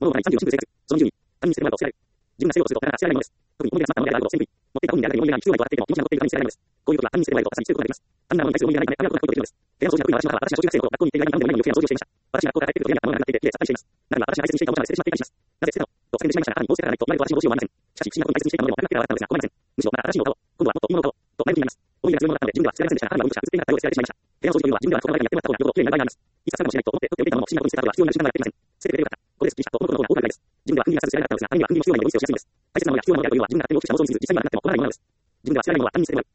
物を行い賛美を信じる生活。その20に、他人に捨てるものが捨てられる。自分が捨てようとすると必ず捨てられないものです。特に思い出が詰まったものであることを捨てる時、持っていた本にあるだけの思い出が必要ないと分かっていても、気持ちが残っているために捨てられないのです。こういう時は他人に捨てるものが私に強くなります。他人なものに対する思い出がないため、あることができるのです。部屋の掃除が得意な私は、私が小学生の頃、学校に行っている間に何でもないのに余計な掃除をしていました。私が学校から帰ってくると嫌になったものがなくなっていて、きれいさっぱりしています。ならば、私が大切にしていたおもちゃが捨ててしまっていたりします。なぜ捨てたのと叫んでしまいましたが、母にこう捨てたらないと言われると私もどうしようもありません。しかし、不思議なことに大切にしていたものでもなくなってから笑ったのですが、困りません。むしろ、また新しいのを買おう。今度はもっといいものを買おう。と前向きになります。思い出が強いものだったので、自分では捨てられませんでしたが、母には無理しか捨てていなかったようで捨てられてしまいました。部屋の掃除というのは自分では使う側になっていました。部屋の掃除というのは自分では使う側にやってもらった方がよほど綺麗になる場合があります。いつ使うかもしれないと思って取っておいたものも不思議なことに捨てたことは必要になる時間がやってきません。捨ててくれてよかった。ここですっきりしたと思うことの方が多くないです。自分では管理がさせられなかったのですが、他人には管理も必要ないので無理をしてほしいんです。大切なものや必要なものであるというのは自分が納得したものを信じず実際にはなくなっても困らないものです。自分では捨てられないものは他人に捨ててもらう。